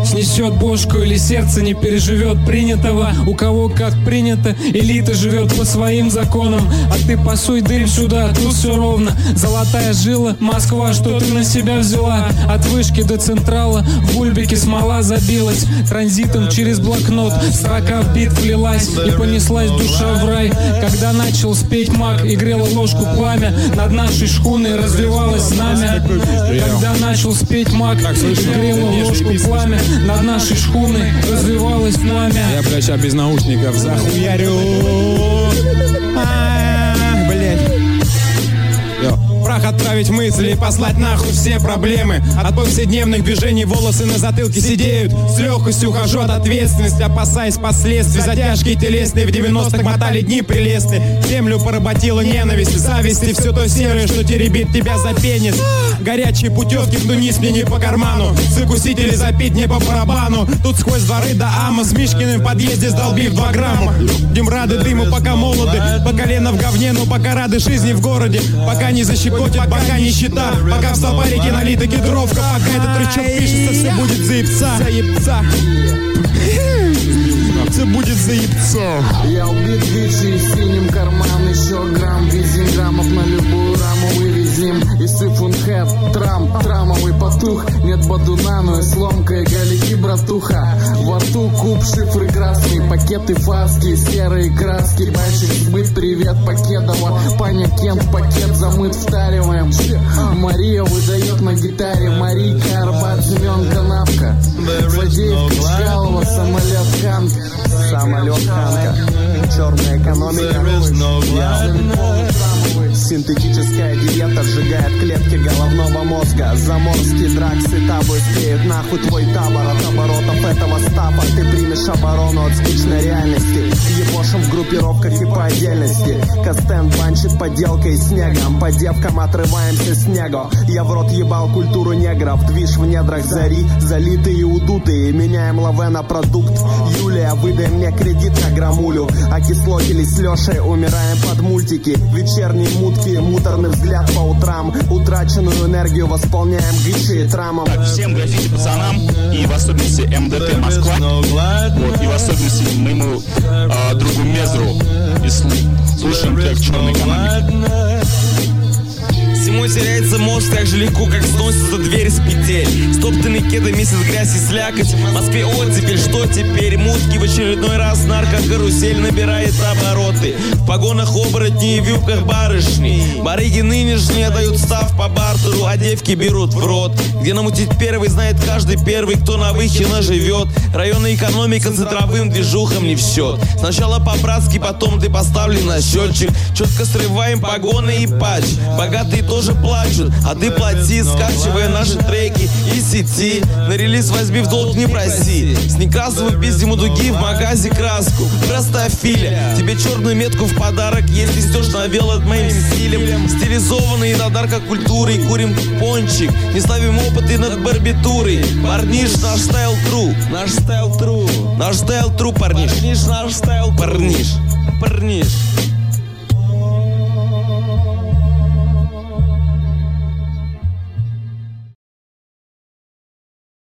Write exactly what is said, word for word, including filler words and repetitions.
снесет бошку или сердце не переживет принятого. У кого как принято, элита живет по своим законам. А ты пасуй дым сюда, тут все ровно. Золотая жила, Москва, что ты на себя взяла? От вышки до централа в бульбике смола забилась. Транзитом через блокнот строка в бит влилась. И понеслась душа в рай, когда начал спеть маг и грела ложку пламя. Над нашей шхуной развивалось знамя. Когда начал спеть маг и грела ложку пламя. Над нашей шхуной развивалось пламя. Я, блядь, сейчас без наушников захуярю. А, блядь. Йо. Прах отправить мысли и послать нахуй все проблемы. От повседневных движений волосы на затылке сидеют. С легкостью ухожу от ответственности, опасаясь последствий. Затяжки телесные в девяностых мотали дни прелестные. Землю поработила ненависть, зависть и все то серое, что теребит тебя за пенис. Горячие путевки в Тунис мне не по карману. Закусить или запить не по барабану. Тут сквозь дворы до Ама с Мишкиным в подъезде сдолбив два грамма. Будем рады дыму, пока молоды. По колено в говне, но пока рады жизни в городе. Пока не защекотит, пока нищета. Пока в столбарике налита кедровка. Пока этот рычаг пишется, все будет заебца. Заебца. Все будет заебца. Я убит вичи в синем карман. Еще грамм, везим граммов на любую раму вывезим. И сифунхэт, трам, трамовый потух. Нет бадуна, но и сломка и галики, братуха. Во рту куб, шифры красные, пакеты фаски, серые краски. Байчик сбыт, привет, Покедова. Паня Кент, пакет замыт, втариваем. Мария выдает на гитаре. Марийка, Арбат, Семен, Канавка. Фадеев, Качкалова, самолет Ханка. Самолет Ханка. Черная экономика. Синтетическая диета сжигает клетки головного мозга. Заморские драксы табы склеют нахуй твой табор. От оборотов этого стаба ты примешь оборону от скучной реальности. Ебошим в группировках и по отдельности. Костен банчит поделкой снегом. По девкам отрываемся снегу. Я в рот ебал культуру негров. Движ в недрах зари, залитые и удутые. Меняем лаве на продукт. Юлия, выдай мне кредит на грамулю. Окислотились с Лешей, умираем под мультики. Вечерние мутки, муторный взгляд по утрам. Утраченную энергию восполняем гычи и трамом. Так, всем граффити пацанам, и в особенности МДТ Москва, вот, и в особенности моему э, другу Мезру, и слу- слушаем трек «Черная экономика». Зимой теряется мост так же легко, как сносятся двери с петель. Стоптанный кеды, месяц грязь и слякоть. В Москве оттепель, что теперь? Мутки в очередной раз наркокарусель набирает обороты. В погонах оборотни и в юбках барышни. Барыги нынешние дают став по бартеру, а девки берут в рот. Где намутить первый, знает каждый первый, кто на Выхино живет. Районная экономика центровым движухам не в счет. Сначала по-братски, потом ты поставлен на счетчик. Четко срываем погоны и патч. Богатые тоже плачут, а ты плати, скачивая наши треки из сети. На релиз возьми в долг, не проси. С Некрасовым пиздим у дуги в магазе краску. Простофиля, тебе черную метку в подарок, если стёшь на вело от моим стилем. Стилизованные над наркокультурой, курим пончик. Не ставим опыты над барбитурой. Парниш, наш стайл тру. Наш стайл тру. Наш стайл тру, парниш. Парниш, наш стайл, парниш. Парниш.